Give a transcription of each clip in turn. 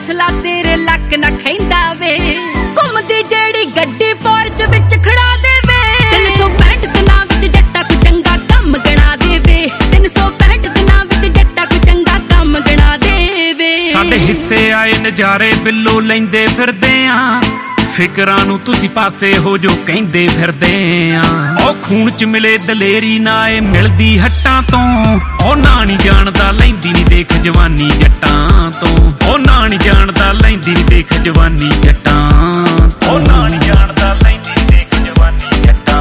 ਹੌਸਲਾ ਤੇਰੇ ਲੱਕ ਨਾ ਖੈਂਦਾ ਵੇ ਘੁੰਮਦੀ ਜਿਹੜੀ ਗੱਡੀ ਪੋਰਚ ਵਿੱਚ ਖੜਾ ਦੇਵੇ 365 ਦਿਨਾਂ ਵਿੱਚ ਜੱਟਾ ਕੋ ਚੰਗਾ ਕੰਮ ਗਣਾ ਦੇਵੇ 365 ਦਿਨਾਂ ਵਿੱਚ ਜੱਟਾ ਕੋ ਚੰਗਾ ਕੰਮ ਗਣਾ ਦੇਵੇ ਸਾਡੇ ਹਿੱਸੇ ਆਏ ਨਜ਼ਾਰੇ ਬਿੱਲੋ ਲੈਂਦੇ ਫਿਰਦੇ ਆ ਫਿਕਰਾਂ ਨੂੰ ਤੁਸੀਂ ਪਾਸੇ ਹੋ ਜੋ ਕਹਿੰਦੇ ਫਿਰਦੇ ਆ ਉਹ ਖੂਨ ਚ ਮਿਲੇ ਦਲੇਰੀ ਨਾ ਏ ਮਿਲਦੀ ਹੱਟਾਂ ਤੋਂ ਉਹ ਨਾ ਨਹੀਂ ਜਾਣਦਾ ਲੈਂਦੀ ਨਹੀਂ ਦੇਖ ਜਵਾਨੀ ਜੱਟਾਂ ਤੋਂ ਉਹ ਨਾ ਨਹੀਂ ਜਾਣਦਾ ਲੈਂਦੀ ਨਹੀਂ ਦੇਖ ਜਵਾਨੀ ਜੱਟਾਂ ਉਹ ਨਾ ਨਹੀਂ ਜਾਣਦਾ ਲੈਂਦੀ ਨਹੀਂ ਦੇਖ ਜਵਾਨੀ ਜੱਟਾਂ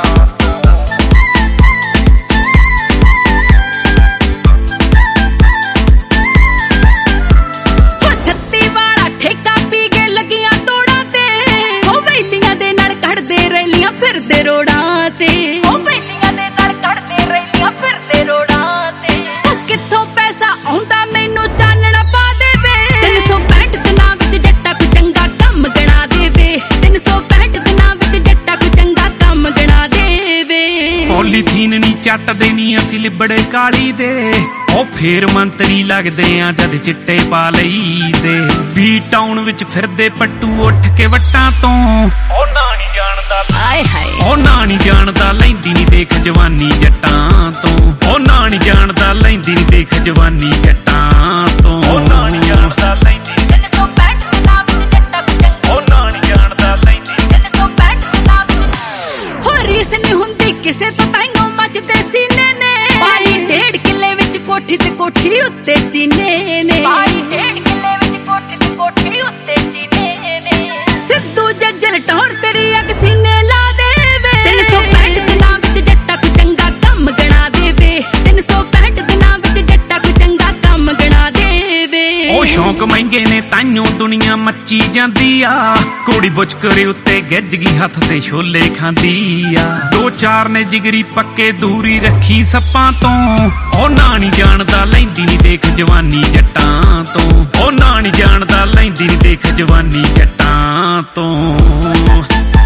ਫਿਰਦੇ ਰੋੜਾਂ ਤੇ ਉਹ ਬੈਲੀਆਂ ਦੇ ਨਾਲ ਕੱਢਦੇ ਰੈਲੀਆਂ ਫਿਰਦੇ ਰੋੜਾਂ ਤੇ ਕਿੱਥੋਂ ਪੈਸਾ ਆਉਂਦਾ ਮੈਨੂੰ ਚਾਨਣਾ ਪਾ ਦੇਵੇ 365 ਦਿਨਾਂ ਵਿੱਚ ਜੱਟਾ ਕੋ ਚੰਗਾ ਕੰਮ ਗਣਾ ਦੇਵੇ 365 ਦਿਨਾਂ ਵਿੱਚ ਜੱਟਾ ਕੋ ਚੰਗਾ ਕੰਮ ਗਣਾ ਦੇਵੇ ਪੋਲੀਥੀਨ ਨੀ ਚੱਟਦੇ ਨੀ ਅਸੀਂ ਲਿਬੜੇ ਕਾਲੀ ਦੇ ਉਹ ਫੇਰ ਮੰਤਰੀ ਲੱਗਦੇ ਆ ਜਦ ਚਿੱਟੇ ਪਾ ਲਈਦੇ ਬੀ ਟਾਊਨ ਵਿੱਚ ਫਿਰਦੇ ਪੱਟੂ ਉੱਠ ਕੇ ਵੱਟਾਂ ਤੋਂ ਉਹ ਨਾ ਨਹੀਂ ਜਾਣਦਾ ਆਏ ਹਾਏ ਉਹ ਨਾ ਨਹੀਂ ਜਾਣਦਾ ਲੈਂਦੀ ਨਹੀਂ ਦੇਖ ਜਵਾਨੀ ਜੱਟਾਂ ਤੋਂ ਉਹ ਨਾ ਨਹੀਂ ਜਾਣਦਾ ਲੈਂਦੀ ਨਹੀਂ ਦੇਖ ਜਵਾਨੀ ਜੱਟਾਂ ਤੋਂ ਉਹ ਨਾ ਨਹੀਂ ਜਾਣਦਾ ਲੈਂਦੀ 365 ਦਿਨਾਂ ਵਿੱਚ ਜੱਟਾ ਕੋ ਚੰਗਾ ਉਹ ਨਾ ਨਹੀਂ ਜਾਣਦਾ ਲੈਂਦੀ 365 ਦਿਨਾਂ ਵਿੱਚ ਹੋਰ ਰੀਸ ਨਹੀਂ ਹੁੰਦੀ ਕਿਸੇ ਤੋਂ ਤਾਈਓ ਮੱਚਦੇ ਸੀਨੇ ਨੇ ਬਾਈ 1.5 ਕਿੱਲੇ ਵਿੱਚ ਕੋਠੀ ਤੇ ਕੋਠੀ ਉੱਤੇ ਚੀਨੇ ਨੇ ਬਾਈ 1.5 ਕਿੱਲੇ ਵਿੱਚ ਕੋਠੀ ਤੇ ਕੋਠੀ ਉੱਤੇ ਚੀਨੇ ਨੇ ਸਿੱਧੂ ਜੱਜਲ ਟੌਰ ਤੇਰੀ ਅੱਗ ਸੀਨੇ ਲਾ ਦੇਵੇ 365 ਦਿਨਾਂ ਵਿੱਚ ਜੱਟਾ ਕੋ ਚੰਗਾ ਕੰਮ ਗਣਾ ਦੇਵੇ 365 ਦਿਨਾਂ ਵਿੱਚ ਜੱਟਾ ਕੋ ਚੰਗਾ ਕੰਮ ਗਣਾ ਦੇਵੇ ਉਹ ਸ਼ੌਂਕ ਮਹਿੰਗੇ ਨੇ ਤਾਈਓ ਦੁਨੀਆ ਮੱਚੀ ਜਾਂਦੀ ਆ ਕੋੜੀ ਬੁਚਕਰੇ ਉੱਤੇ ਗੱਜ ਗਈ ਹੱਥ ਤੇ ਛੋਲੇ ਖਾਂਦੀ ਆ 2-4 ਨੇ ਜਿਗਰੀ ਪੱਕੇ ਦੂਰੀ ਰੱਖੀ ਸੱਪਾਂ ਤੋਂ ਉਹ ਨਾ ਨਹੀਂ ਜਾਣਦਾ ਲੈਂਦੀ ਨਹੀਂ ਦੇਖ ਜਵਾਨੀ ਜੱਟਾਂ ਤੋਂ ਉਹ ਨਾ ਨਹੀਂ ਜਾਣਦਾ ਲੈਂਦੀ ਨਹੀਂ ਦੇਖ ਜਵਾਨੀ ਜੱਟਾਂ ਤੋਂ